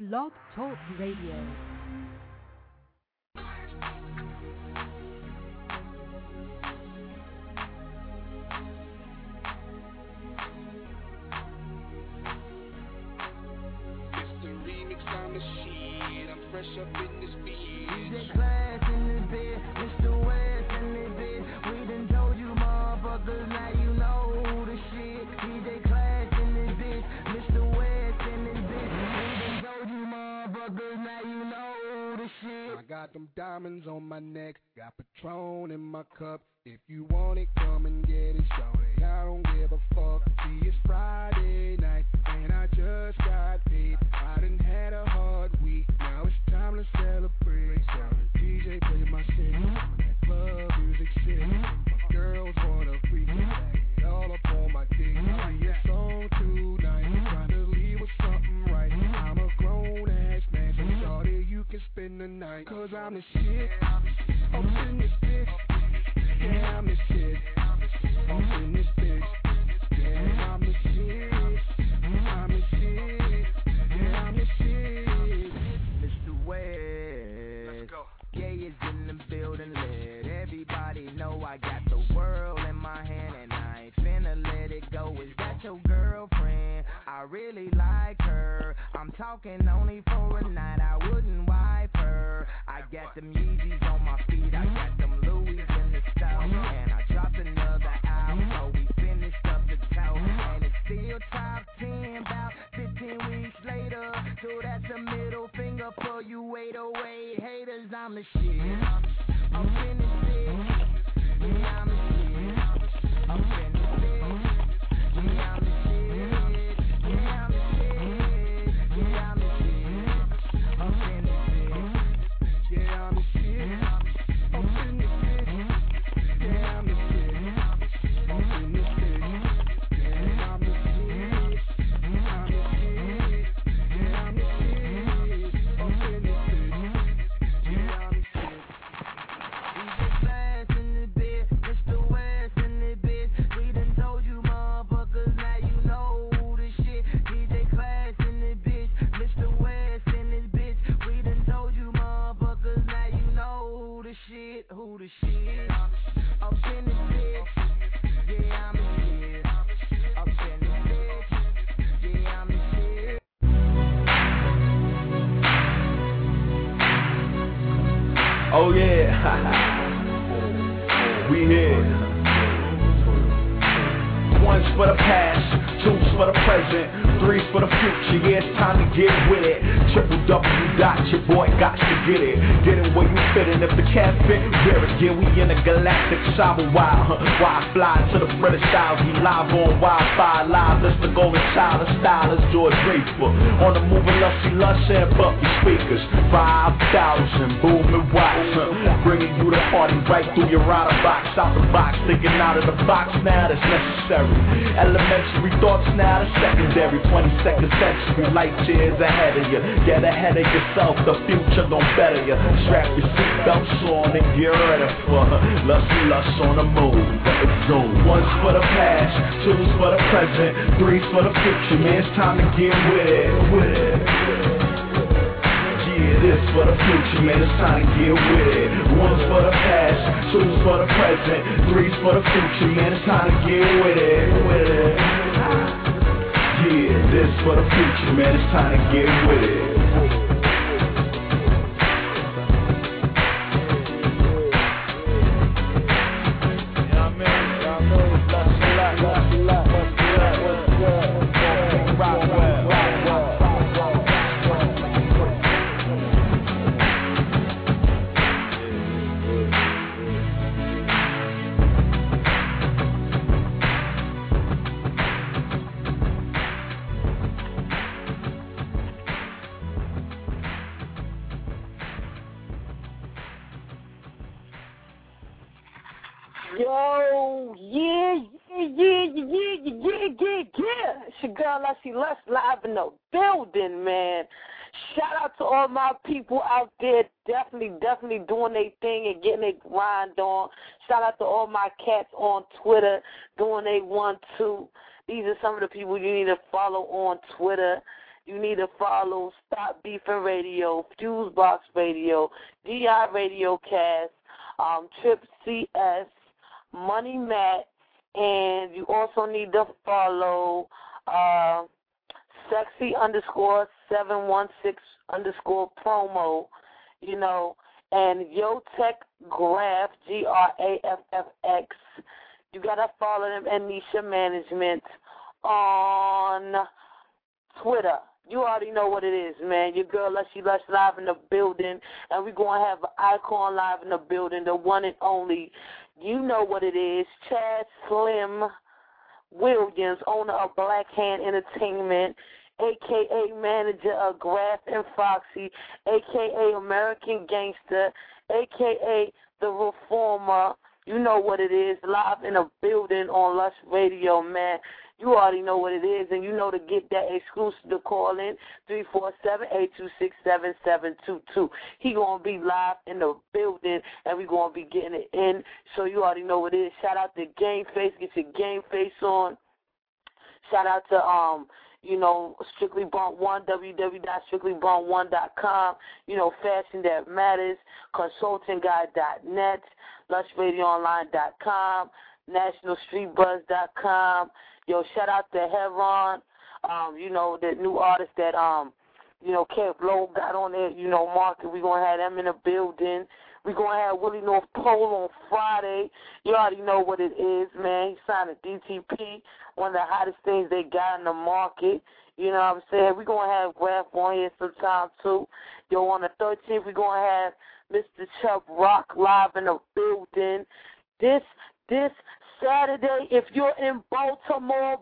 Blog Talk Radio. Fresh up in this beat. DJ Class in this bit, Mr. West in this bit. We done told you motherfuckers, now you know the shit. DJ Class in this bitch, Mr. West in this bitch. We done told you motherfuckers, now you know the shit. I got them diamonds on my neck, got Patron in my cup. If you want it, come and get it, shorty. I don't give a fuck. See, it's Friday night, and I just got paid. I done had a hard week, now it's time to celebrate. So the DJ play my shit, that club music shit. My girls wanna freak it, all up on my dick. See a song tonight, trying to leave with something right. I'm a grown ass man, so shorty, you can spend the night. Cause I'm the shit, I'm in this bitch. Yeah, I'm the shit. I'm in this bitch. Yeah, I'm the shit. I'm the shit. Yeah, I'm the shit. Mr. West. Let's go. Gay is in the building, let everybody know I got the world in my hand and I ain't finna let it go. Is that your girlfriend? I really like her. I'm talking only for a night, I wouldn't wipe her. I got them Yeezys on my feet, I got them Louis in the style, and I dropped another album, so we finished up the toe, and it's still top 10 about 15 weeks later, so that's a middle finger for you 808 haters. I'm the shit, I'm finished bitch, yeah I'm the shit, I'm finished bitch, yeah I'm the shit, yeah I'm the shit, yeah I'm the shit, I'm finished bitch, yeah I'm the shit, I'm finished bitch, yeah I'm the shit, I'm finished bitch, yeah I'm the shit, I'm the shit, yeah I'm the shit, I'm finished bitch, yeah I'm the shit. DJ Class in the bit, Mr. West in the bit. We done told you motherfuckers, now you know the shit. DJ Class in the bitch, Mr. West in this bitch. We done told you motherfuckers, now you know the shit. Who the shit? Up in this bitch, yeah I'm the shit. Up in this bitch, yeah I'm the shit. Oh yeah, we here. One's for the past, two's for the present, three's for the future. Yeah, it's time to get with it. www.yourboy.got to get it. Get it where you fit, and if the cat fit, wear it. Yeah, we in the galactic cyber wild. Why fly to the British Isles? We live on Wi-Fi, live. That's the golden child. The style is George Draper. On the moving lusty lush and bumpy speakers. 5,000 booming watts. Bringing you the party right through your outer box. Out the box, thinking out of the box. Now that's necessary. Elementary thoughts now the secondary. 22nd century, light years ahead of you. Get ahead of yourself, the future gon' better you. Strap your seatbelts on and get ready for lust on the move. Zoom. One's for the past, two's for the present, three's for the future. Man, it's time to get with it. Yeah, this for the future, man, it's time to get with it. One's for the past, two's for the present, three's for the future, man, it's time to get with it. Yeah, this for the future, man, it's time to get with it. Yo, yeah. It's your girl, Leslie Lust, live in the building, man. Shout out to all my people out there, definitely doing their thing and getting their grind on. Shout out to all my cats on Twitter doing their 1-2. These are some of the people you need to follow on Twitter. You need to follow Stop Beefing Radio, Fusebox Radio, DI Radio Cast, Trip CS, Money Matt, and you also need to follow Sexy_716_ promo, and Yotech Graph, GRAFFX. You got to follow them and Nisha Management on Twitter. You already know what it is, man. Your girl Lushy Lush live in the building, and we're going to have an icon live in the building, the one and only. You know what it is, Chad Slim Williams, owner of Black Hand Entertainment, a.k.a. manager of Graph and Foxy, a.k.a. American Gangster, a.k.a. The Reformer. You know what it is, live in a building on Lush Radio, man. You already know what it is, and you know to get that exclusive to call in, 347-826-7722. He going to be live in the building, and we going to be getting it in, so you already know what it is. Shout out to Game Face. Get your Game Face on. Shout out to, Strictly Bump One, www.strictlybump1.com, Fashion That Matters, consultingguy.net, lushradioonline.com, nationalstreetbuzz.com. Yo, shout out to Heron, the new artist that, Kev Lowe got on there, market. We're going to have them in the building. We're going to have Willie North Pole on Friday. You already know what it is, man. He signed a DTP, one of the hottest things they got in the market. You know what I'm saying? We're going to have Graph on here sometime, too. Yo, on the 13th, we're going to have Mr. Chubb Rock live in the building. This Saturday, if you're in Baltimore,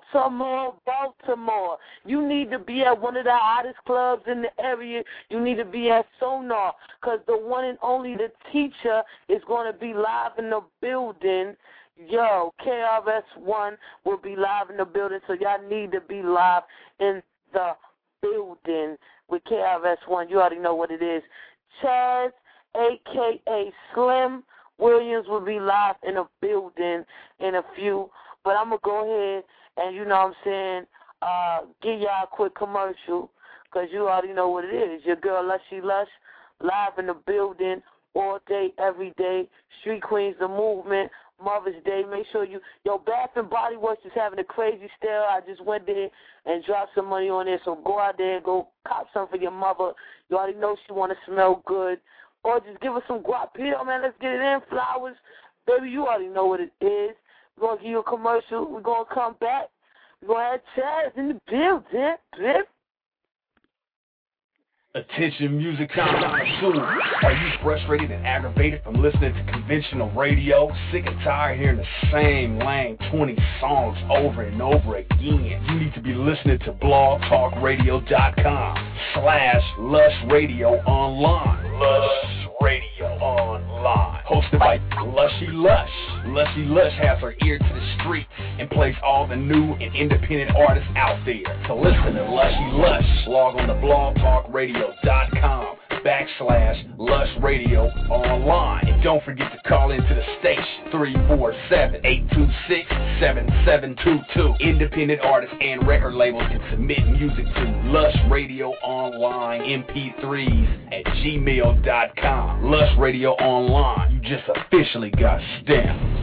you need to be at one of the hottest clubs in the area. You need to be at Sonar, because the one and only The Teacher is going to be live in the building. Yo, KRS-One will be live in the building, so y'all need to be live in the building with KRS-One. You already know what it is. Chaz, a.k.a. Slim Williams, will be live in a building in a few, but I'm going to go ahead and, give y'all a quick commercial, because you already know what it is. Your girl Lushy Lush live in the building all day, every day. Street Queens, the movement, Mother's Day. Make sure Bath and Body Works is having a crazy sale. I just went there and dropped some money on there, so go out there and go cop some for your mother. You already know she want to smell good. Or just give us some guap here, man. Let's get it in. Flowers. Baby, you already know what it is. We're going to give you a commercial. We're going to come back. We're going to have Chaz in the building. Attention music connoisseurs. Are you frustrated and aggravated from listening to conventional radio? Sick and tired of hearing the same lame 20 songs over and over again? You need to be listening to blogtalkradio.com/Lush Radio Online. Lush Radio Online. Hosted by Lushy Lush. Lushy Lush has her ear to the street and plays all the new and independent artists out there. To listen to Lushy Lush, log on to blogtalkradio.com/Lush Radio Online. And don't forget to call into the station, 347-826-7722. Independent artists and record labels can submit music to Lush Radio Online MP3s@gmail.com. Lush Radio Online, you just officially got stamped.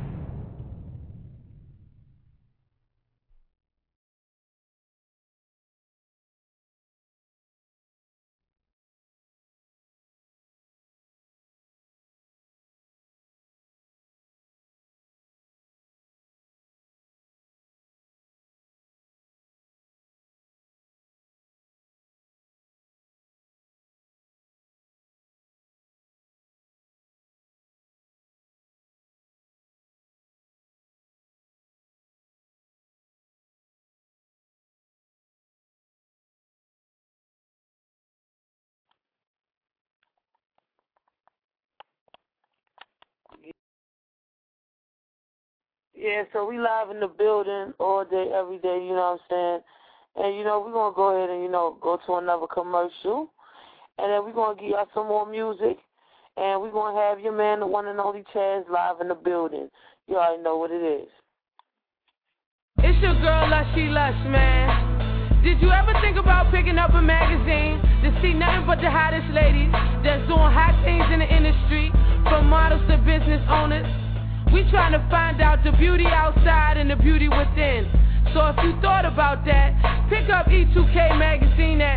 Yeah, so we live in the building all day, every day, you know what I'm saying? And, we're going to go ahead and, go to another commercial. And then we're going to give y'all some more music. And we're going to have your man, the one and only Chaz, live in the building. You already know what it is. It's your girl, Lushy Lush, man. Did you ever think about picking up a magazine to see nothing but the hottest ladies that's doing hot things in the industry, from models to business owners? We trying to find out the beauty outside and the beauty within. So if you thought about that, pick up E2K magazine at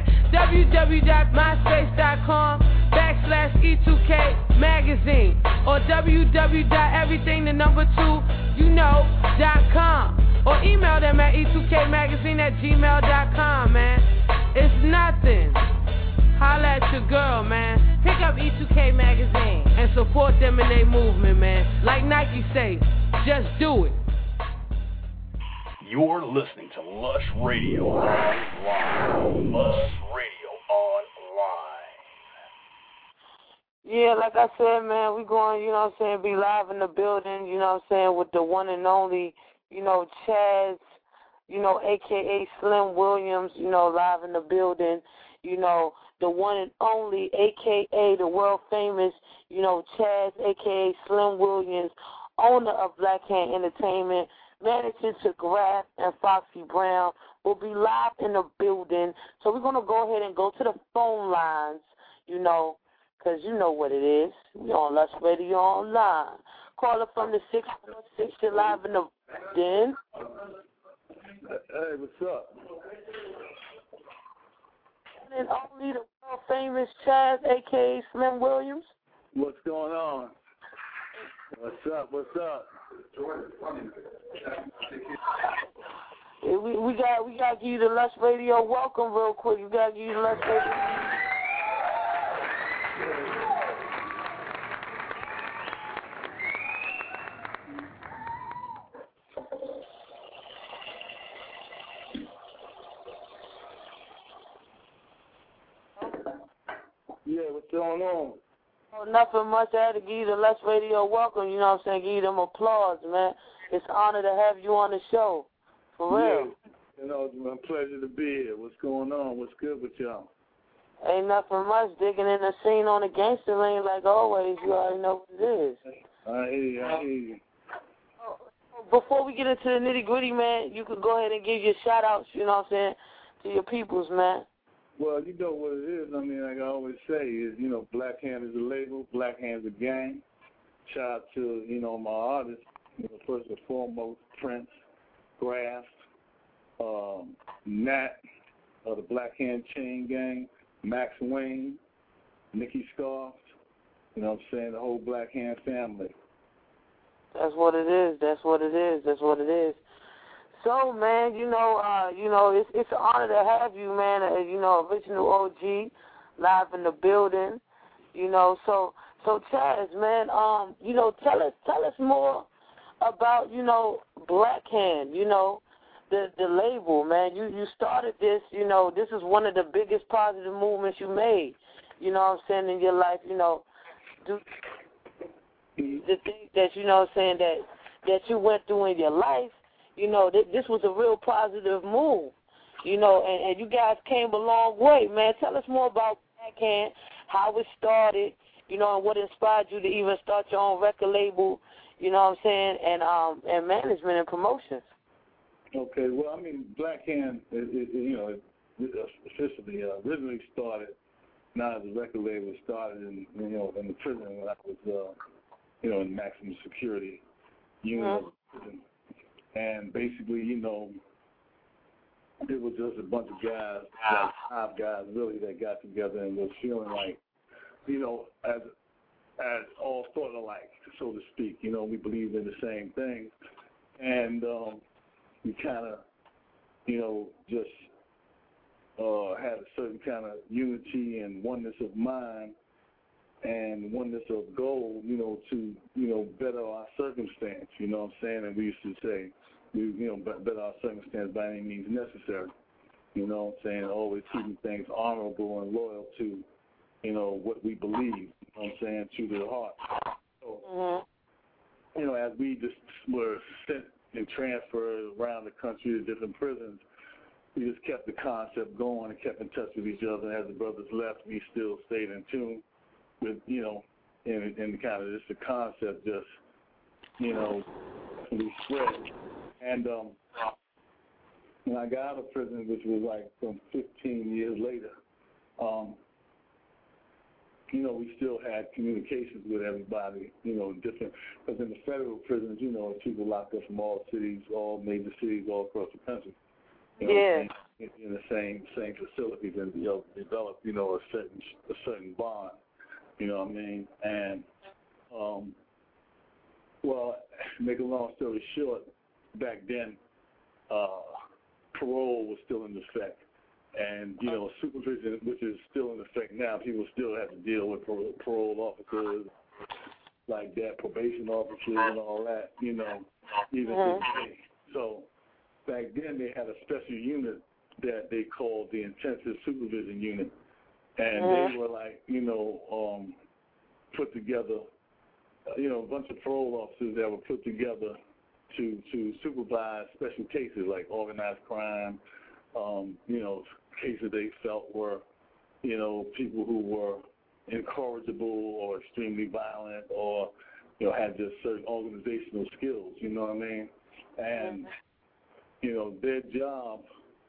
www.myspace.com/E2K magazine or www.everything2youknow.com. Or email them at e2kmagazine@gmail.com, man. It's nothing. Holla at your girl, man. Pick up E2K Magazine and support them in their movement, man. Like Nike say, just do it. You're listening to Lush Radio Online. Lush Radio Online. Yeah, like I said, man, we going, you know what I'm saying, be live in the building, you know what I'm saying, with the one and only, you know, Chaz, you know, a.k.a. Slim Williams, you know, live in the building, you know, the one and only, a.k.a. the world famous, you know, Chaz, a.k.a. Slim Williams, owner of Black Hand Entertainment, managing to Graf and Foxy Brown, will be live in the building. So we're going to go ahead and go to the phone lines, you know, because you know what it is. We're on Lush Radio Online. Call up from the 646. You're live in the building. Hey, what's up? And only the world famous Chaz, a.k.a. Slim Williams. What's going on? What's up? What's up? We got to give you the Lush Radio welcome real quick. You got to give you the Lush Radio. Yeah, what's going on? Oh, nothing much. I had to give you the Lush Radio welcome. You know what I'm saying? Give you them applause, man. It's an honor to have you on the show. For real. Yeah. You know, it's my pleasure to be here. What's going on? What's good with y'all? Ain't nothing much. Digging in the scene on the gangster lane like always. You already know what it is. I hear you. Before we get into the nitty-gritty, man, you could go ahead and give your shout-outs, you know what I'm saying, to your peoples, man. Well, you know what it is. I mean, like I always say, is, you know, Black Hand is a label, Black Hand's a gang. Shout out to, you know, my artists, you know, first and foremost, Prince, Graf, Nat, the Black Hand Chain Gang, Max Wayne, Nikki Scarf, you know what I'm saying, the whole Black Hand family. That's what it is. That's what it is. That's what it is. So, man, you know, it's an honor to have you, man. You know, original OG, live in the building. You know, so Chaz, man, you know, tell us more about, you know, Black Hand. You know, the label, man. You started this. You know, this is one of the biggest positive movements you made. You know what I'm saying, in your life. You know, the things that, you know what I'm saying, that you went through in your life. You know, this was a real positive move, you know, and you guys came a long way, man. Tell us more about Black Hand, how it started, you know, and what inspired you to even start your own record label, you know what I'm saying, and management and promotions. Okay, well, I mean, Black Hand, you know, officially originally started, not as a record label, it started in the prison when I was, you know, in maximum security unit of the prison. And basically, you know, it was just a bunch of guys, like 5 guys really, that got together and was feeling like, you know, as all sort of like, so to speak, you know, we believed in the same thing. And we kind of, you know, just had a certain kind of unity and oneness of mind and oneness of goal, you know, to, you know, better our circumstance, you know what I'm saying? And we used to say, you know, better our circumstance by any means necessary, you know what I'm saying? Always keeping things honorable and loyal to, you know, what we believe, you know what I'm saying, to the heart. So, you know, as we just were sent and transferred around the country to different prisons, we just kept the concept going and kept in touch with each other. And as the brothers left, we still stayed in tune with, you know, and kind of just the concept just, you know, we spread. And, when I got out of prison, which was like some 15 years later, we still had communications with everybody, different, because in the federal prisons, people locked up from all cities, all major cities all across the country. In the same facilities and develop, a certain bond. You know what I mean? And make a long story short, back then, parole was still in effect, and supervision, which is still in effect now. People still have to deal with parole officers like that, probation officers, and all that. Even today. So back then, they had a special unit that they called the Intensive Supervision Unit, and they were like, put together, a bunch of parole officers that were put together to supervise special cases like organized crime, cases they felt were, people who were incorrigible or extremely violent or, had just certain organizational skills, you know what I mean? And, their job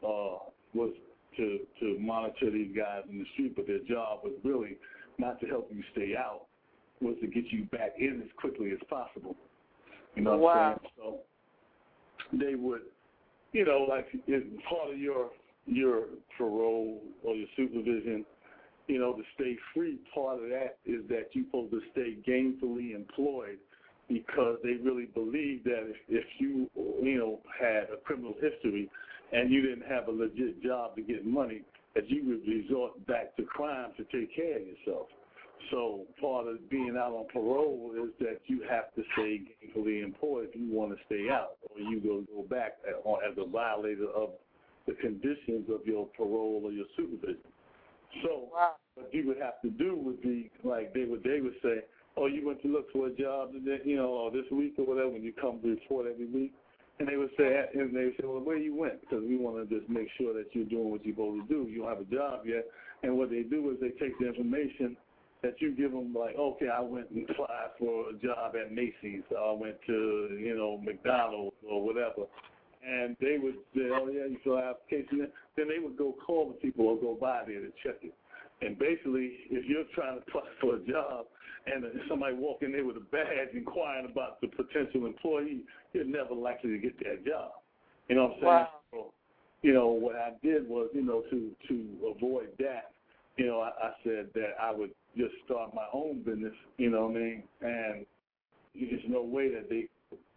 was to monitor these guys in the street, but their job was really not to help you stay out, was to get you back in as quickly as possible. You know what I'm saying? So they would, like as part of your parole or your supervision, to stay free, part of that is that you're supposed to stay gainfully employed, because they really believe that if you, had a criminal history and you didn't have a legit job to get money, that you would resort back to crime to take care of yourself. So part of being out on parole is that you have to stay gainfully employed if you want to stay out, or you go back as a violator of the conditions of your parole or your supervision. So what you would have to do would be, like they would say, oh, you went to look for a job today, or this week or whatever, when you come to report every week. And they would say, well, where you went? Because we want to just make sure that you're doing what you're supposed to do. You don't have a job yet. And what they do is they take the information that you give them, like, okay, I went and applied for a job at Macy's. I went to, McDonald's or whatever. And they would say, oh, yeah, you fill out an application. Then they would go call the people or go by there to check it. And basically, if you're trying to apply for a job and somebody walk in there with a badge inquiring about the potential employee, you're never likely to get that job. You know what I'm saying? So, what I did was, to avoid that, I said that I would just start my own business, you know what I mean? And there's no way that they,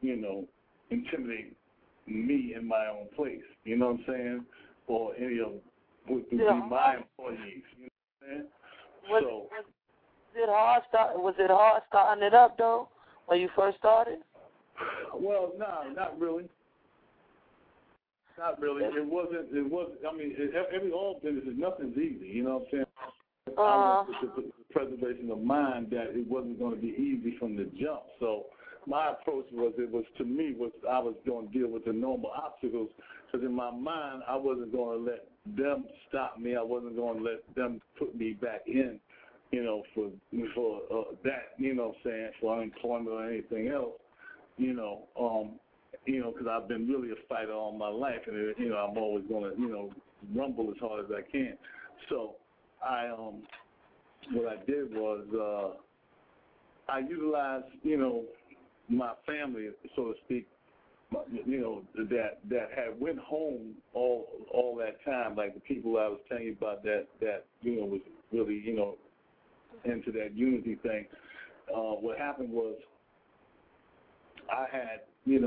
intimidate me in my own place, you know what I'm saying? Or any of would be my employees, you know what I'm saying? Was it hard starting it up, though, when you first started? Well, no, not really. Not really. It wasn't. I mean, all business, nothing's easy. You know what I'm saying? I went with the preservation of mind that it wasn't going to be easy from the jump. So my approach was, I was going to deal with the normal obstacles, because in my mind, I wasn't going to let them stop me. I wasn't going to let them put me back in, for that, you know what I'm saying, for unemployment or anything else, because I've been really a fighter all my life, and, I'm always going to, rumble as hard as I can. So what I did was, I utilized, my family, so to speak, that had went home all that time, like the people I was telling you about that was really, into that unity thing. What happened was I had,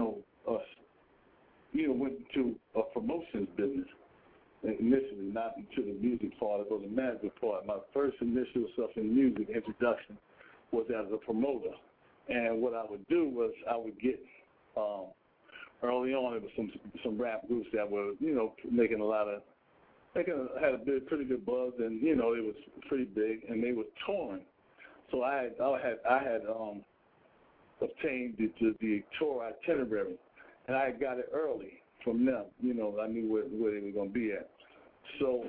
went into a promotions business initially, not into the music part, or the management part. My first initial stuff in music introduction was as a promoter. And what I would do was I would get, early on, it was some rap groups that were, making had a pretty good buzz, and, it was pretty big, and they were touring. So I had obtained the tour itinerary, and I got it early from them. I knew where they were going to be at. So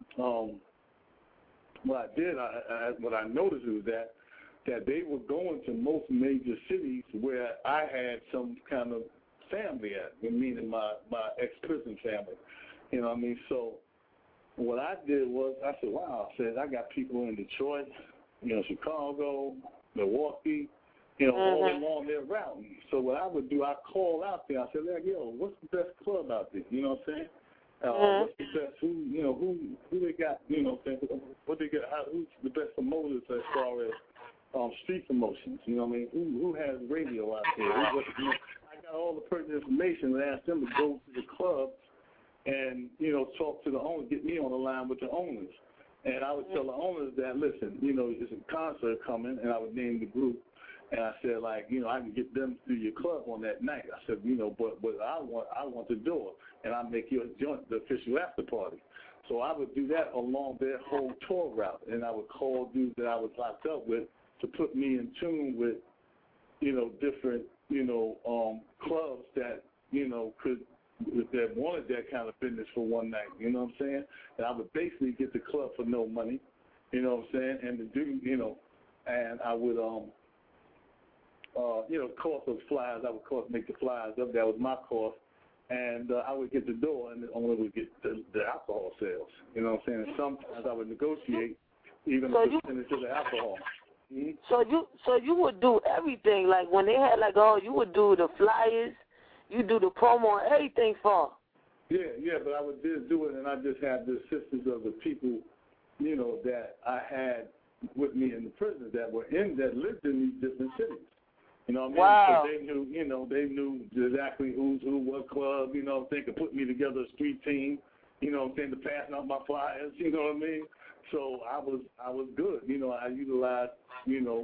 what I did, what I noticed was that they were going to most major cities where I had some kind of family at, meaning my ex-prison family. You know what I mean? So what I did was I said, wow, I said, I got people in Detroit, you know, Chicago, Milwaukee, you know, all along their route. So what I would do, I call out there. I said, like, yo, what's the best club out there? You know what I'm saying? What's the best? Who they got? You know what I'm saying? What they got? Who's the best promoters as far as street promotions? You know what I mean? Who has radio out there? I got all the pertinent information and asked them to go to the club and, you know, talk to the owners, get me on the line with the owners. And I would tell the owners that, listen, you know, there's a concert coming, and I would name the group. And I said, like, you know, I can get them through your club on that night. I said, you know, but I want the door, and I'll make your joint the official after party. So I would do that along their whole tour route, and I would call dudes that I was locked up with to put me in tune with, you know, different, you know, clubs that, you know, that wanted that kind of business for one night. You know what I'm saying? And I would basically get the club for no money. You know what I'm saying? And the dude, you know, and I would you know, cost of flyers. I would make the flyers up. That was my cost. And I would get the door, and the owner would get the alcohol sales. You know what I'm saying? And sometimes I would negotiate even a percentage of the alcohol. Mm-hmm. So you would do everything. Like when they had like, you would do the flyers, you do the promo, and everything for them. Yeah, but I would just do it, and I just had the assistance of the people, you know, that I had with me in the prison that lived in these different cities. You know what I mean? Wow. So they knew exactly who's who, what club, you know what I'm saying, could put me together a street team, you know what I'm saying, to passing out my flyers, you know what I mean? So I was good. You know, I utilized, you know,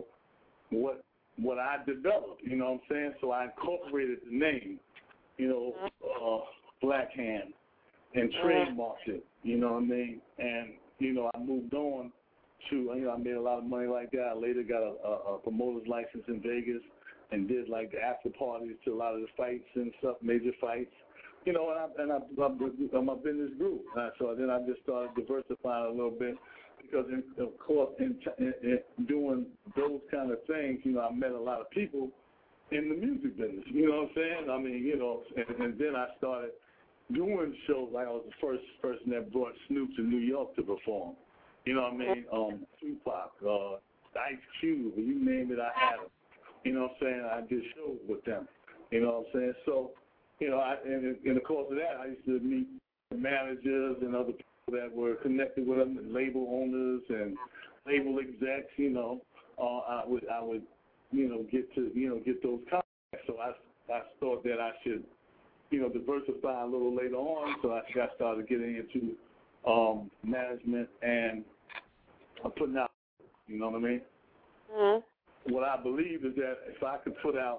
what I developed, you know what I'm saying? So I incorporated the name, you know, Black Hand, and trademarked it, you know what I mean? And, you know, I moved on to, you know, I made a lot of money like that. I later got a promoter's license in Vegas and did like the after parties to a lot of the fights and stuff, major fights. You know, and my business grew. So then I just started diversifying a little bit because, of course, in doing those kind of things, you know, I met a lot of people in the music business. You know what I'm saying? I mean, you know, and then I started doing shows. Like I was the first person that brought Snoop to New York to perform. You know what I mean? Tupac, Ice Cube, you name it, I had them. You know what I'm saying? I did shows with them. You know what I'm saying? So, you know, and in the course of that, I used to meet managers and other people that were connected with them, and label owners and label execs. You know, I would, you know, get those contacts. So I thought that I should, you know, diversify a little later on. So I started getting into management and putting out. You know what I mean? Mm-hmm. What I believe is that if I could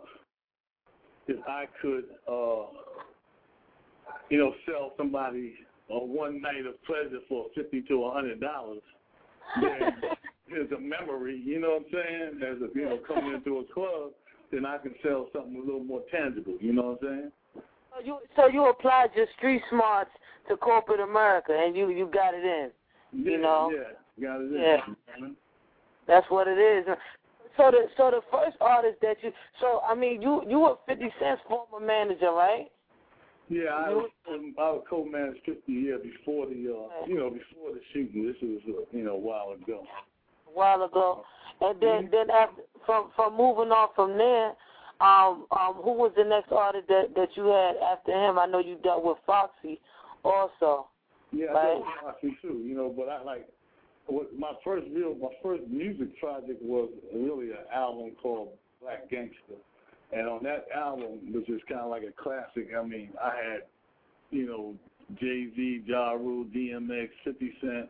you know, sell somebody one night of pleasure for $50 to $100, then there's a memory, you know what I'm saying? As if, you know, coming into a club, then I can sell something a little more tangible, you know what I'm saying? So you applied your street smarts to corporate America, and you got it in, you know? Yeah, got it in. Yeah. That's what it is. So the first artist that I mean, you were 50 Cent's former manager, right? Yeah, I was co-managed 50 years before the, you know, before the shooting. This was, you know, a while ago. A while ago. And then after, from moving on from there, who was the next artist that you had after him? I know you dealt with Foxy also. Yeah, right? I dealt with Foxy too, you know, but my first music project was really an album called Black Gangster. And on that album, which is kind of like a classic, I mean, I had, you know, Jay-Z, Ja Rule, DMX, 50 Cent,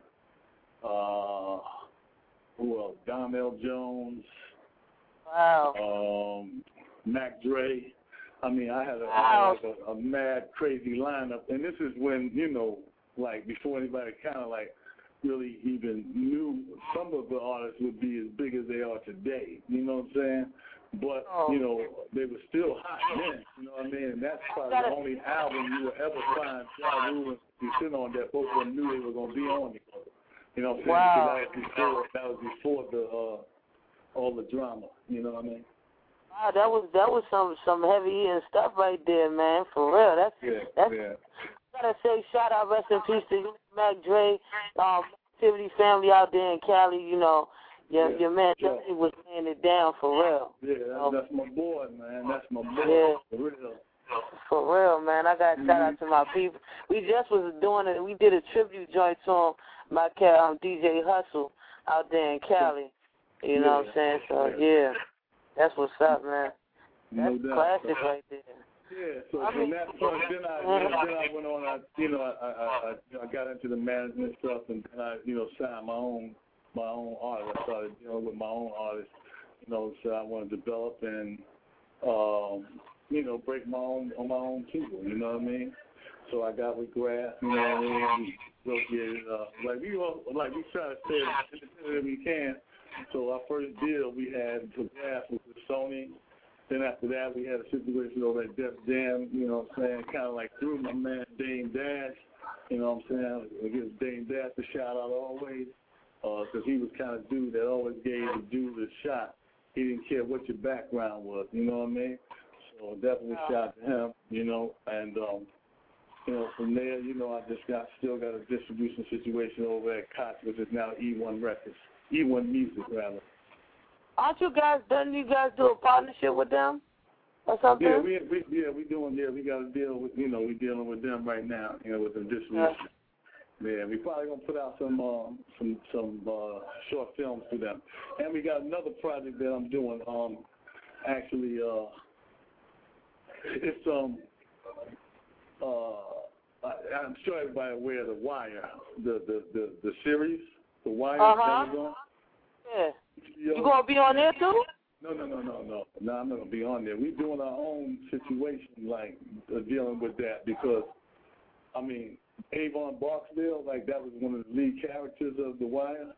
who else? Donnell Jones. Wow. Mac Dre. I mean, I had a mad, crazy lineup. And this is when, you know, like before anybody kind of like really even knew some of the artists would be as big as they are today. You know what I'm saying? But, you know, they were still hot then, you know what I mean? And that's probably the only album you will ever find Ja Rule and 50 Cent on that both of them knew they were going to be on together. You know what I'm saying? Wow. Because that was before the all the drama, you know what I mean? Wow, that was some heavy eating stuff right there, man. For real, that's. I gotta say, shout out, rest in peace to you, Mac Dre, Activity family out there in Cali. You know, your man definitely was laying it down for real. Yeah, that's my boy, man. That's my boy. Yeah. For real. For real, man. I got to shout out to my people. We just was doing it. We did a tribute joint to my cat, DJ Hustle, out there in Cali. You know what I'm saying? So, yeah. That's what's up, man. That's classic right there. Yeah, so from that point, then I went on. I got into the management stuff, and then I, signed my own artist. I started dealing with my own artists. So I want to develop and break my own people. You know what I mean? So I got with Graf. You know what I mean? We try to stay as independent as we can. So our first deal we had to Graf was with Sony. Then after that, we had a situation over at Def Jam, you know what I'm saying, kind of like through my man Dame Dash, you know what I'm saying. I give Dame Dash a shout out always, because he was kind of dude that always gave the dude a shot. He didn't care what your background was, you know what I mean. So definitely shout out to him, and from there, I just still got a distribution situation over at Koch, which is now E1 Records, E1 Music rather. Aren't you guys do a partnership with them or something? Yeah, we got a deal with, we're dealing with them right now, with the distribution. Yeah, we probably gonna put out some short films for them. And we got another project that I'm doing, actually it's I'm sure everybody aware of The Wire, the series, The Wire. Yeah. You gonna be on there too? No, I'm not gonna be on there. We're doing our own situation, like dealing with that, because Avon Barksdale, like that was one of the lead characters of The Wire.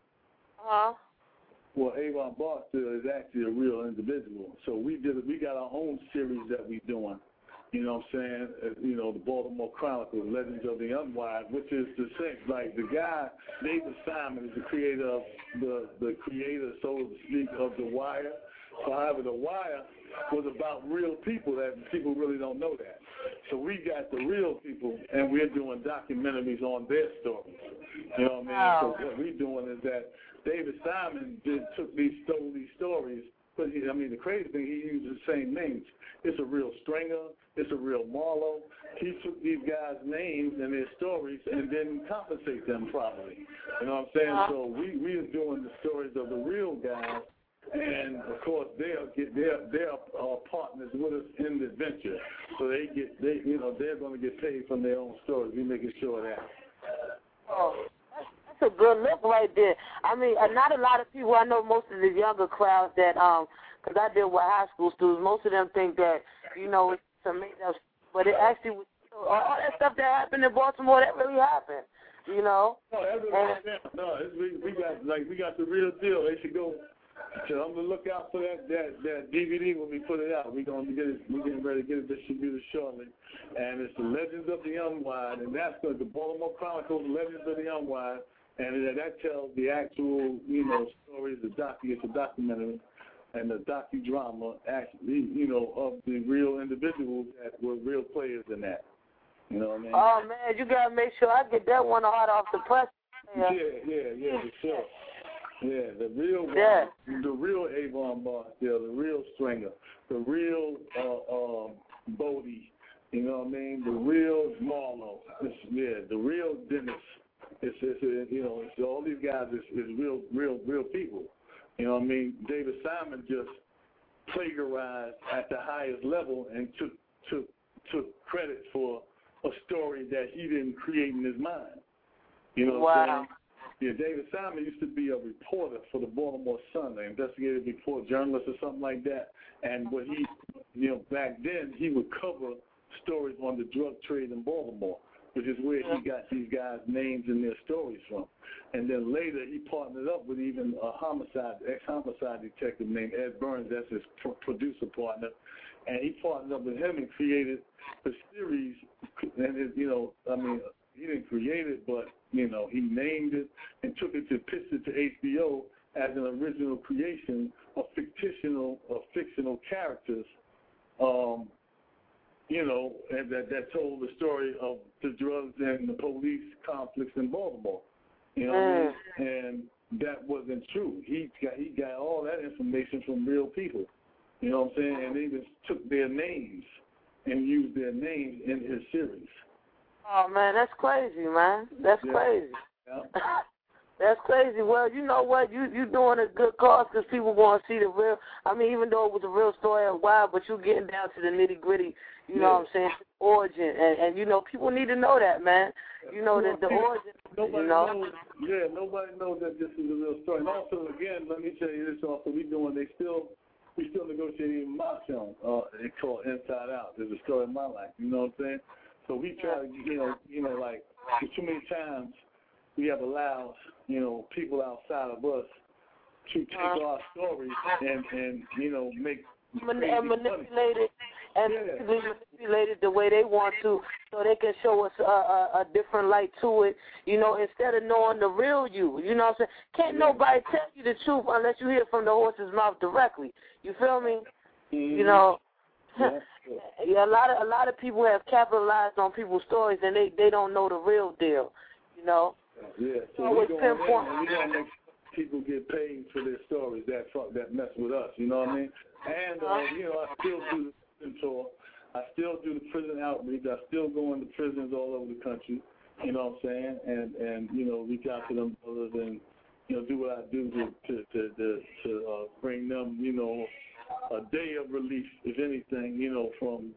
Well, Avon Barksdale is actually a real individual. So we got our own series that we're doing. You know what I'm saying? The Baltimore Chronicle, Legends of the Unwired, which is the same. Like the guy, David Simon, is the creator of the creator, so to speak, of The Wire. So, however, The Wire was about real people that people really don't know that. So we got the real people, and we're doing documentaries on their stories. You know what I mean? So what we're doing is that David Simon stole these stories. But the crazy thing, he uses the same names. It's a real Stringer. It's a real Marlowe. He took these guys' names and their stories and didn't compensate them properly. You know what I'm saying? So we are doing the stories of the real guys, and of course they're partners with us in the venture. So they're going to get paid from their own stories. We're making sure of that. Oh, that's a good look right there. Not a lot of people. I know most of the younger crowds that because I deal with high school students. Most of them think that it's a made up, but it actually was all that stuff that happened in Baltimore that really happened. No, that's really we got the real deal. They should go. So I'm gonna look out for that DVD when we put it out. We're getting ready to get it distributed shortly. And it's the Legends of the Unwired, and that's the Baltimore Chronicle, the Legends of the Unwired, and that tells the actual stories. It's a documentary. And the docudrama, actually, of the real individuals that were real players in that. You know what I mean? Oh, man, you got to make sure I get that one hot off the press. Yeah, for sure. Yeah, the real the real Avon Barksdale, the real Stringer, the real Bodie, you know what I mean? The real Marlowe, the real Dennis. It's all these guys is real people. You know what I mean? David Simon just plagiarized at the highest level and took credit for a story that he didn't create in his mind. You know what I'm saying? Yeah, David Simon used to be a reporter for the Baltimore Sun, an investigative report journalist or something like that. And what he, back then, he would cover stories on the drug trade in Baltimore, which is where he got these guys' names and their stories from. And then later, he partnered up with even a ex-homicide detective named Ed Burns. That's his producer partner. And he partnered up with him and created the series. And, he didn't create it, but, he named it and pitched it to HBO as an original creation of fictional characters, you know, and that told the story of the drugs and the police conflicts in Baltimore. You know what I mean? And that wasn't true. He got all that information from real people. You know what I'm saying? And they just took their names and used their names in his series. Oh, man, that's crazy, man. That's crazy. Yeah. That's crazy. Well, you know what? You doing a good cause because people want to see the real. I mean, even though it was a real story of why, but you getting down to the nitty gritty. You know what I'm saying? Origin, and you know, people need to know that, man. You know that the origin. Nobody knows. Yeah, nobody knows that this is a real story. And also, again, let me tell you this. Also, we still negotiating my film. It's called Inside Out. There's a story of my life. You know what I'm saying? So we try to, you know, like too many times we have allowed, you know, people outside of us to take our stories and you know, make manipulate it manipulate it the way they want to, so they can show us a different light to it. You know, instead of knowing the real you. You know what I'm saying? Can't nobody tell you the truth unless you hear it from the horse's mouth directly. You feel me? You know. Yeah, a lot of people have capitalized on people's stories and they don't know the real deal. You know. Yeah. So always pinpoint. We don't make people get paid for their stories that mess with us. You know what I mean? And you know, I still do the prison tour. I still do the prison outreach. I still go into prisons all over the country. You know what I'm saying? And you know, reach out to them brothers and you know, do what I do to bring them, you know, a day of relief, if anything, you know, from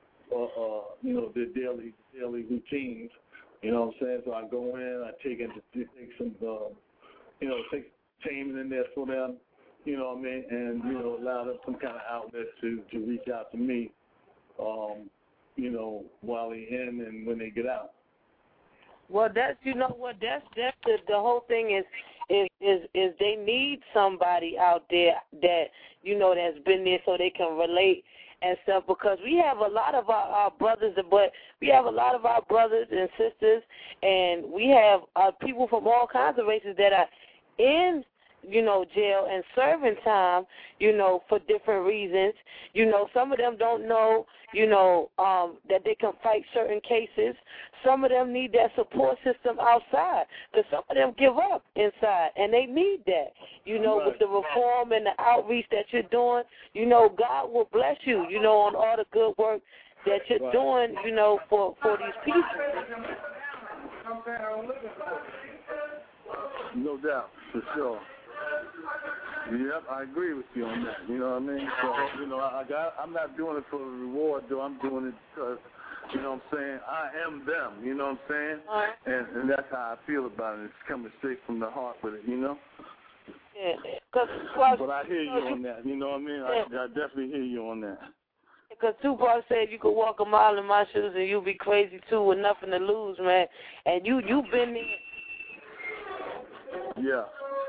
you know, their daily routines. You know what I'm saying? So I go in, I take some you know, take taming in there for them. You know what I mean? And, you know, allow them some kind of outlet to reach out to me, you know, while they're in and when they get out. Well, that's, you know what, that's the whole thing is they need somebody out there that, you know, that's been there so they can relate and stuff, because we have a lot of our brothers, but we have a lot of our brothers and sisters, and we have people from all kinds of races that are in, you know, jail and serving time, you know, for different reasons. You know, some of them don't know, you know, that they can fight certain cases. Some of them need that support system outside, because some of them give up inside, and they need that. You know, with the reform and the outreach that you're doing, you know, God will bless you, you know, on all the good work that you're doing, you know, for these people. No doubt, for sure. Yep, I agree with you on that. You know what I mean? So, you know, I'm not doing it for the reward, though. I'm doing it because, you know what I'm saying, I am them. You know what I'm saying? And that's how I feel about it. It's coming straight from the heart with it, you know? Yeah. But I hear you on that. You know what I mean? I definitely hear you on that. Because Tupac said you could walk a mile in my shoes and you'll be crazy, too, with nothing to lose, man. And you've been there. Yeah.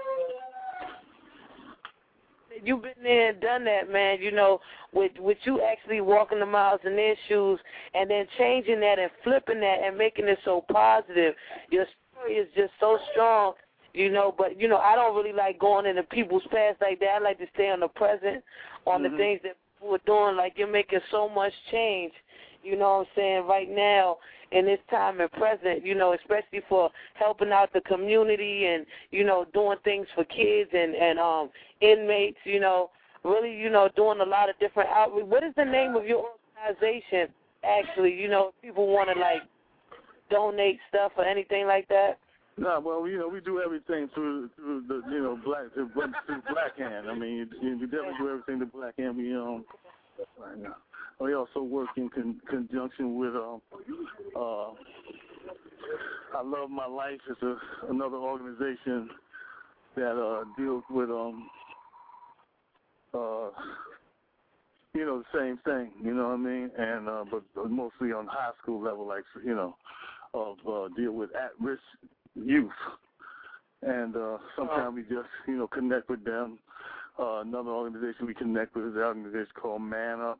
You've been there and done that, man, you know, with you actually walking the miles in their shoes and then changing that and flipping that and making it so positive. Your story is just so strong, you know, but, you know, I don't really like going into people's past like that. I like to stay on the present, on the things that people are doing. Like, you're making so much change, you know what I'm saying, right now in this time and present, you know, especially for helping out the community and, you know, doing things for kids and inmates, you know, really, you know, doing a lot of different outreach. What is the name of your organization, actually, you know, if people want to, like, donate stuff or anything like that? No, well, you know, we do everything through the, you know, through Black Hand. I mean, we definitely do everything to Black Hand. We right now. We also work in conjunction with I Love My Life. It's another organization that deals with you know, the same thing. You know what I mean? And but mostly on high school level, like, you know, deal with at-risk youth. And sometimes we just, you know, connect with them. Another organization we connect with is an organization called Man Up.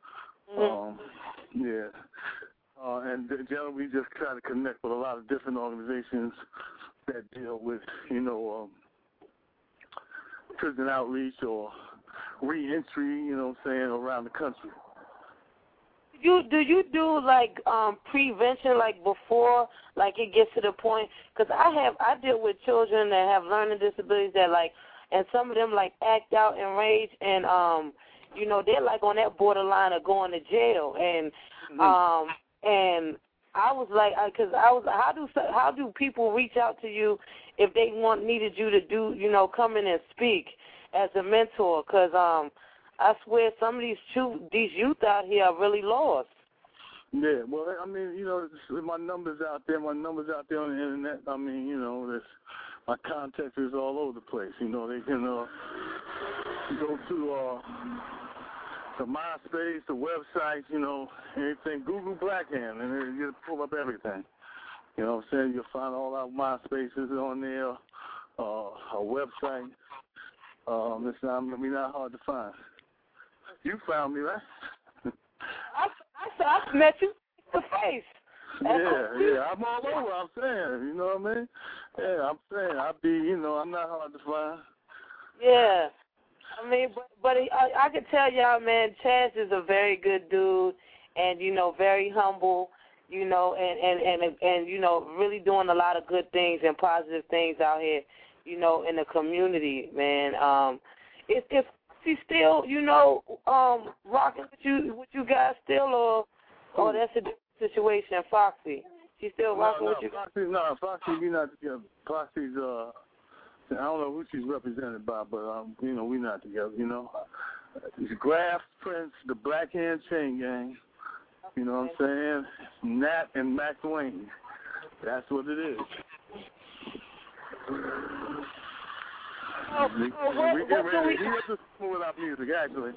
Yeah. And generally we just try to connect with a lot of different organizations that deal with, you know, prison outreach or re-entry, you know what I'm saying, around the country. Do you do like prevention like before like it gets to the point? Because I deal with children that have learning disabilities that like, and some of them like act out in rage, and you know, they're like on that borderline of going to jail, and and I was like, because I was, how do people reach out to you if they needed you to do, you know, come in and speak as a mentor? Because I swear some of these youth out here are really lost. Yeah, well, I mean, you know, my number's out there on the internet. I mean, you know, my contact is all over the place. You know, they can go to the MySpace, the website, you know, anything. Google Black Hand, and you'll pull up everything. You know what I'm saying? You'll find all our MySpaces on there, our website. It's not hard to find. You found me, right? I met you face to face. Yeah, I'm all over, I'm saying, you know what I mean? Yeah, I'm saying, I'm not hard to find. Yeah. I mean, but I can tell y'all, man, Chaz is a very good dude and, you know, very humble, you know, and you know, really doing a lot of good things and positive things out here, you know, in the community, man. If she's still, you know, rocking with you guys still, or that's a different situation, Foxy. She's still rocking with you? Foxy, we not together. Foxy's, I don't know who she's represented by, but, you know, we not together, you know. It's Graf, Prince, the Black Hand Chain Gang, you know what I'm saying? Nat and Mac Wayne. That's what it is. We get ready to hear the song with our music, actually.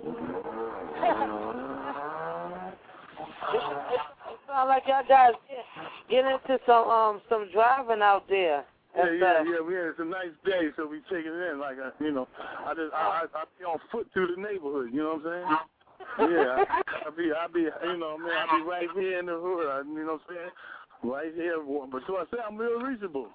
It sounds like y'all guys get into some driving out there. Yeah. It's a nice day, so we taking it in. Like, you know, I be on foot through the neighborhood. You know what I'm saying? Yeah, I be, you know, man, I be right here in the hood. You know what I'm saying? Right here, but so I say I'm real reachable.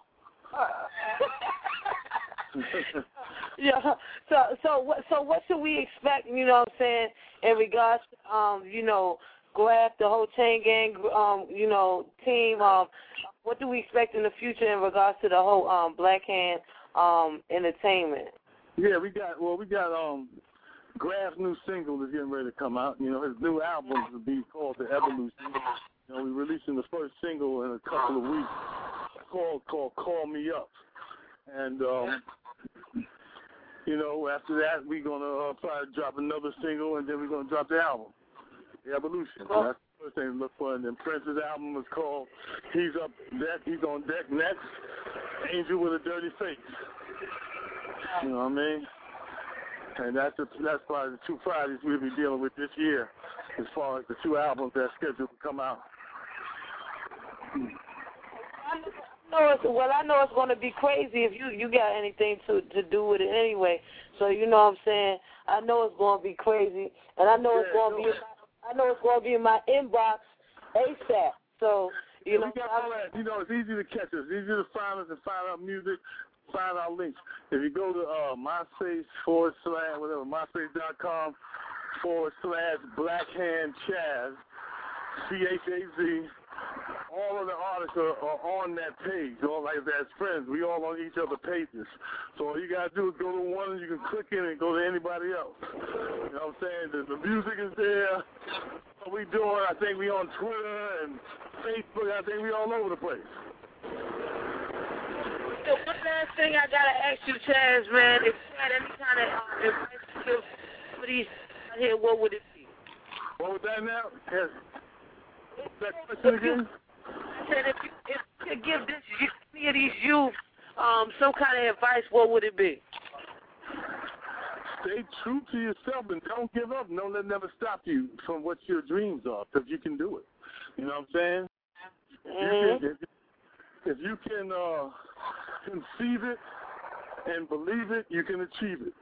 Yeah. So what should we expect? You know what I'm saying, in regards to you know, Graf, the whole Chain Gang, you know, team. What do we expect in the future in regards to the whole Black Hand entertainment? Yeah, we got Graf's new single is getting ready to come out. You know, his new album will be called The Evolution. You know, we're releasing the first single in a couple of weeks called Call Me Up. And, you know, after that, we're going to probably drop another single, and then we're going to drop the album, The Evolution. Well, that's the first thing to look for. And then Prince's album is called He's on Deck Next, Angel with a Dirty Face. You know what I mean? And that's probably the two Fridays we'll be dealing with this year as far as the two albums that's scheduled to come out. I know it's going to be crazy if you got anything to do with it anyway. So you know what I'm saying? I know it's going to be crazy, and I know it's going to be in my inbox ASAP. So you know, we got all that. You know, it's easy to catch us. It's easy to find us and find our music, find our links. If you go to MySpace /MySpace.com/BlackhandChaz, CHAZ. All of the artists are on that page, all like as friends. We all on each other's pages. So all you got to do is go to one and you can click in and go to anybody else. You know what I'm saying? The music is there. What we doing, I think we on Twitter and Facebook. I think we all over the place. So one last thing I got to ask you, Chaz, man, if you had any kind of advice to give somebody out here, what would it be? What was that now? Yes. That question again? I said if you could give any of these youth some kind of advice, what would it be? Stay true to yourself and don't give up. Don't let it never stop you from what your dreams are, because you can do it. You know what I'm saying? If you can conceive it and believe it, you can achieve it.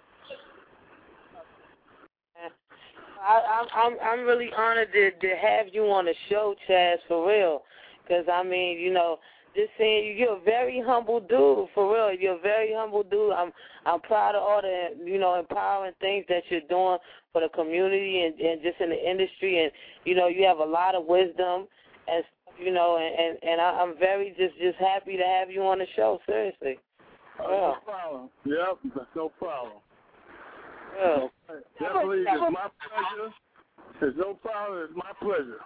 I'm really honored to have you on the show, Chaz, for real. Because, I mean, you know, just saying you're a very humble dude, for real. You're a very humble dude. I'm proud of all the, you know, empowering things that you're doing for the community and just in the industry. And, you know, you have a lot of wisdom and, you know, and I'm very just happy to have you on the show, seriously. No problem. Yep, no problem. Yeah. Definitely, it's my pleasure. There's no problem. It's my pleasure.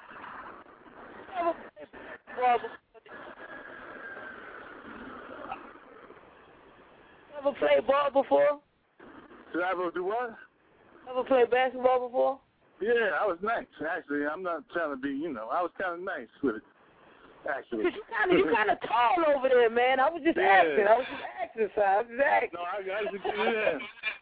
Ever played ball before? Did I ever do what? Ever played basketball before? Yeah, I was nice. Actually, I'm not trying to be, you know, I was kind of nice with it. Actually. You kind of tall over there, man. I was just asking. I was just asking, son. I was just asking. No, I used to get it in.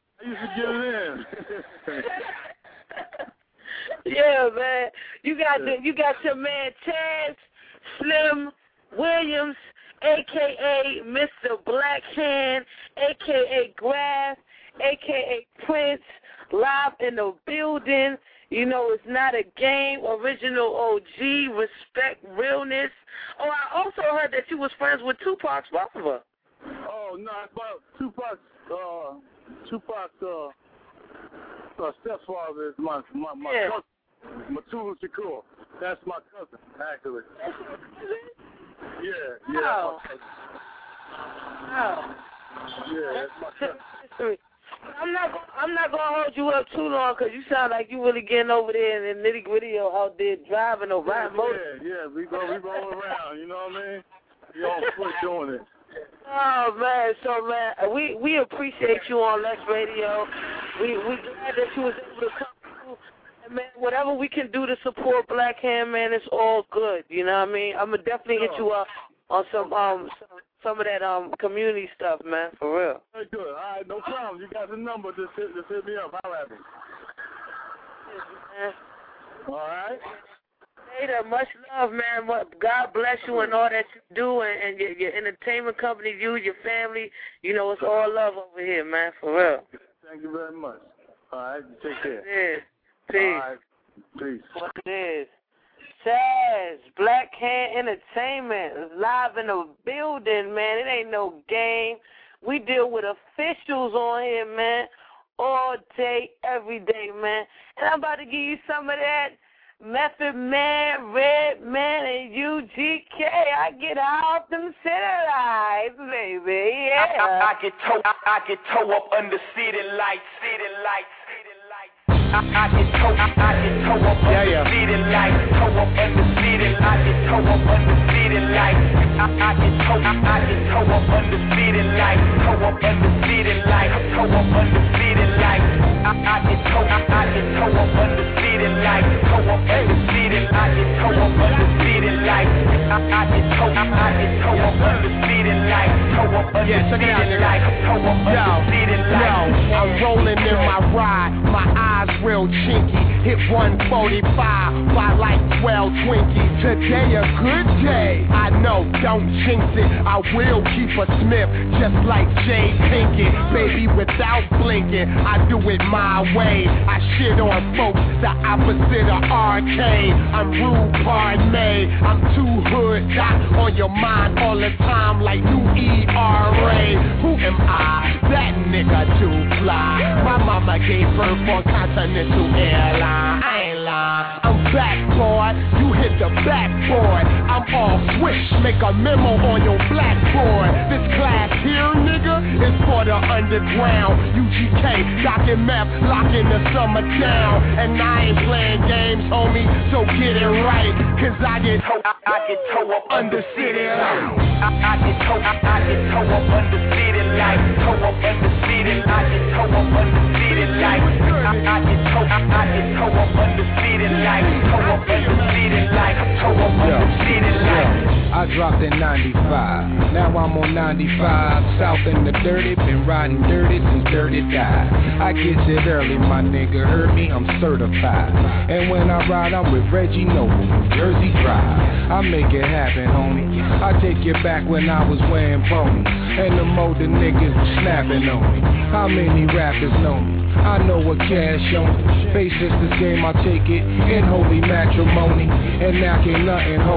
Yeah, man. You got your man Chaz Slim Williams, a.k.a. Mr. Blackhand, a.k.a. Graf, a.k.a. Prince, live in the building. You know, it's not a game. Original OG, respect, realness. Oh, I also heard that you was friends with Tupac's brother. Oh, no, Tupac's stepfather is my cousin, Matulu Shakur. That's my cousin, actually. Yeah. Oh. Yeah, that's my cousin. I'm not gonna hold you up too long because you sound like you really getting over there in the nitty gritty out there driving or riding motor. Yeah, we roll around. You know what I mean? We on foot doing it. Oh man, so man, we appreciate you on Lex Radio. We glad that you was able to come through. And man, whatever we can do to support Blackhand, man, it's all good. You know what I mean? I'm gonna definitely hit you up on some of that community stuff, man, for real. Very good. All right, no problem. You got the number. Just hit me up. Holla at me. Yes, all right. Later, much love, man. God bless you and all that you do, and your entertainment company, you, your family. You know, it's all love over here, man, for real. Thank you very much. All right, take care. Yeah. Peace. All right. Peace. What it is. Chaz, Blackhand Entertainment, live in the building, man. It ain't no game. We deal with officials on here, man, all day, every day, man. And I'm about to give you some of that Method Man, Red Man, and UGK. I get off them city lights, baby, yeah. I get toe up under city lights. I get toe up under city lights. Toe up under city lights. I get toe up under city lights. I get toe up under city lights. Toe up under city lights. Toe up under city lights. I get toe up under city lights. Toe up under city lights. I get toe up under city lights. I get toe up under city lights. Toe up under city lights. Toe up under city lights. I'm rolling in my ride. My eyes real chinky. Hit 145 by like 12 Twinkies. Today a good day. I know, don't jinx it. I will keep a Smith just like Jay Pinkett. Baby, without blinking, I do it my way. I shit on folks the opposite of arcade. I'm rude, pardon me. I'm too hood, got on your mind all the time like new ERA. Who am I? That nigga too fly. My mama gave birth on Continental Airline. I ain't lying. I'm back, boy. You hit the backboard. I'm all switch. Make a memo on your blackboard. This class here, nigga, is for the underground. UGK, Dr. Meth, locking the summer down. And I ain't playing games, homie, so get it right. Cause I get toe up under city lights. I get toe up under city lights. Toe up under city lights. I get toe up under city lights. I get toe up under city lights. Toe up under city lights. Toe up under city lights. I dropped in 95, now I'm on 95, south in the dirty, been riding dirty since dirty died. I get it early, my nigga, heard me, I'm certified. And when I ride, I'm with Reggie Noble, New Jersey Drive. I make it happen, homie, I take it back when I was wearing ponies, and the older niggas was snapping on me. How many rappers know me? I know what cash on me. Faces this game, I take it in holy matrimony, and now can't nothing hold me.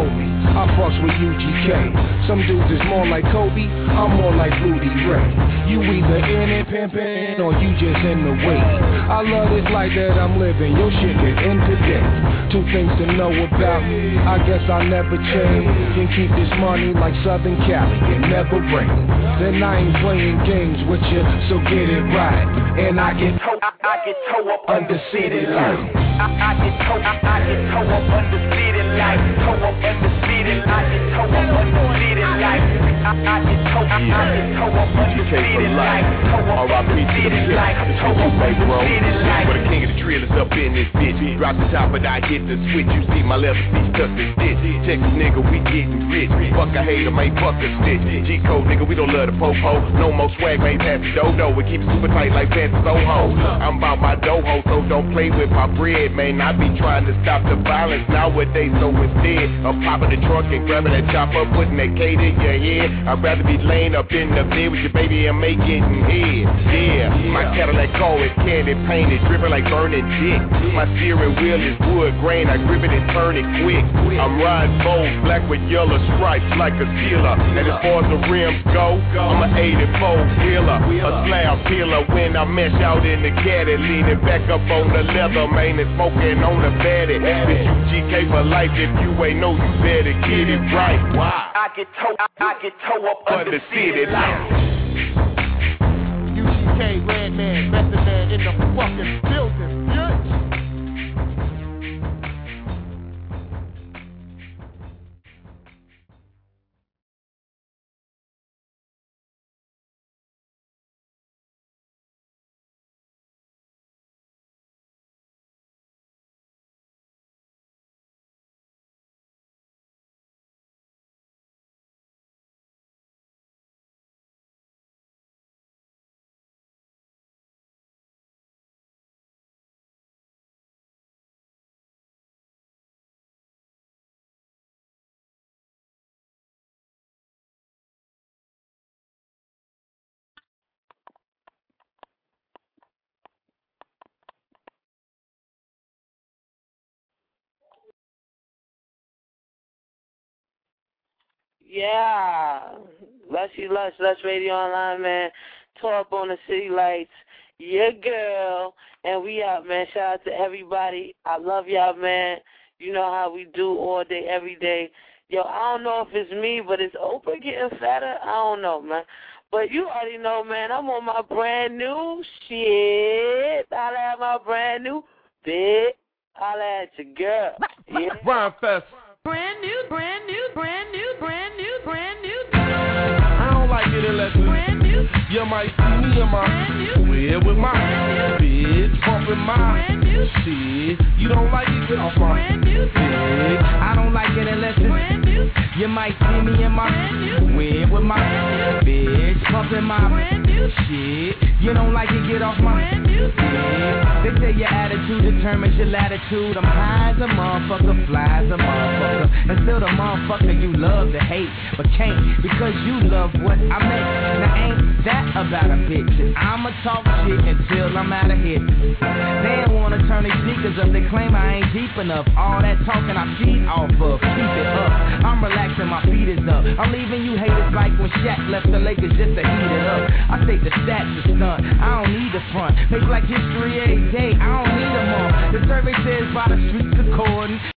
I fucks with UGK. Some dudes is more like Kobe, I'm more like Rudy Ray. You either in it pimpin' or you just in the way. I love this life that I'm living, your shit could end today. Two things to know about me, I guess I'll never change. Can keep this money like Southern Cali, it never rain. Then I ain't playing games with you, so get it right. And I get toe up under city lights. I get toe up under city lights. Toe up under city lights. I get toe up under city lights. I get toe up under city lights. R.I.P. to the lights. Toe up under city lights. For the king of the drill is up in this bitch. Drop the top but I hit the switch. You see my leather seats tucked and stitch. Texas nigga, we getting rich. Fuck a hater, ain't fuck a stitch. G-code nigga, we don't love the po-po. No more swag, ain't pass the dodo. We keep it super tight like Fancy Soho. I'm about my doho, so don't play with my bread, man. I be trying to stop the violence nowadays, so instead of popping the trunk and grabbing that chopper, putting that K in your head, I'd rather be laying up in the bed with your baby and making head. Yeah, my Cadillac car is candy painted, dripping like burning dick. My steering wheel is wood grain, I grip it and turn it quick. I'm riding bold, black with yellow stripes like a sealer. And as far as the rims go, I'm an 84 wheeler, a slab peeler. When I mesh out in the caddy, leaning back up on the leather, man, and smoking on the batty. Bitch, UGK for life, if you ain't know, you better get it right. Why? I get toe up under city lights. UGK, Redman, Method Man in the fucking building, yeah. Yeah, Lush Radio Online, man. Tore up on the city lights. Your girl, and we out, man. Shout out to everybody. I love y'all, man. You know how we do all day, every day. Yo, I don't know if it's me, but is Oprah getting fatter? I don't know, man. But you already know, man, I'm on my brand new shit. Holla at my brand new bit. Holla at your girl. Yeah. Rhyme Fest. Brand new. I don't like it unless Brand new. you might see me in my crib with my bitch pumping my shit. You don't like it, get off my dick. I don't like it unless it's you might see me in my crib with my bitch pumping my shit. You don't like it, get off my dick. They say your attitude determines your latitude. I'm high as a motherfucker, fly as a motherfucker, and still the motherfucker you love to hate, but can't because you love what I make. Now ain't that about a bitch? And I'ma talk shit until I'm out of here. They don't wanna turn their speakers up. They claim I ain't deep enough. All that talking I feed off of. Keep it up. I'm relaxing, my feet is up. I'm leaving you haters like when Shaq left the Lakers just to heat it up. I take the stats to stunt. I don't need the front. Make Black History every day. I don't need them all. The survey says by the streets according.